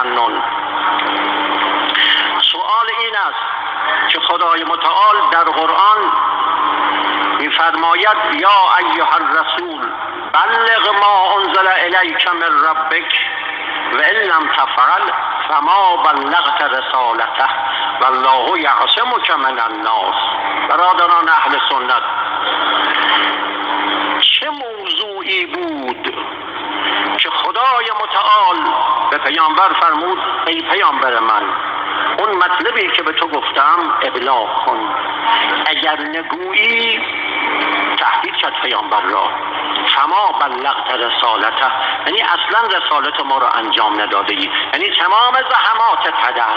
تسنن. سوال این است که خدای متعال در قرآن می‌فرماید یا ایها الرسول بلغ ما انزل الیک من ربک و ان لم تفعل فما بلغت رسالته والله یعصمک من الناس. برادران اهل سنت، چه موضوعی بود که خدای متعال به پیامبر فرمود ای پیامبر من، اون مطلبی که به تو گفتم ابلاغ کن، اگر نگویی تهدید کرد پیامبر را، فما بلغت رسالته، یعنی اصلا رسالت ما را انجام نداده ای، یعنی تمام زحماتت هدر.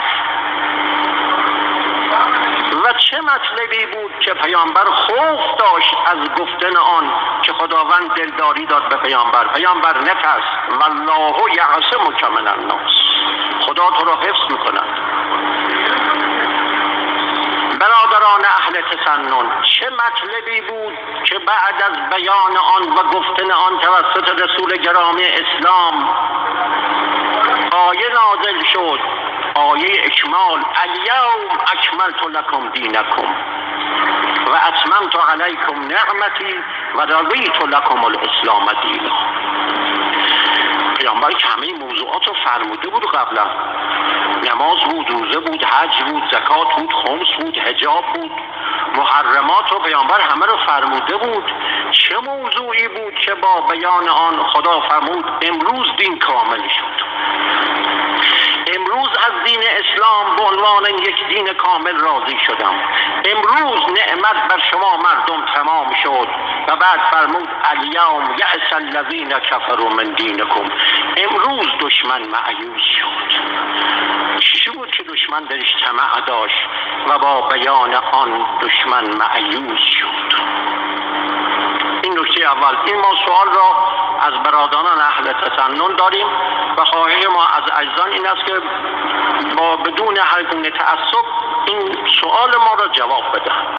و چه مطلبی بود که پیامبر خوف داشت از گفتن آن که خداوند دلداری داد به پیامبر نترس، والله یعصمک من الناس، خدا تو را حفظ میکند. برادران اهل تسنن، چه مطلبی بود که بعد از بیان آن و گفتن آن توسط رسول گرامی اسلام آیه نازل شد، آیه اکمال، الیوم اکملت لکم دینکم و اتممت علیکم نعمتی و رضیت لکم الاسلام دینا. پیامبر که همه موضوعات رو فرموده بود قبلا، نماز بود، روزه بود، حج بود، زکات بود، خمس بود، حجاب بود، محرمات رو پیامبر همه رو فرموده بود. چه موضوعی بود که با بیان آن خدا فرمود امروز دین کامل شد، امروز از دین اسلام به عنوان یک دین کامل راضی شدم، امروز نعمت بر شما مردم تمام شد. و بعد فرمود الیوم یأس الذین کفروا من دینکم، امروز دشمن مأیوس شد. چی بود که دشمن درش طمع داشت و با بیان آن دشمن مأیوس شد؟ این نکته اول. این ما سوال را از برادران اهل تسنن داریم و خواهش ما از عزیزان این است که با بدون هر گونه تعصب این سوال ما را جواب بدهند.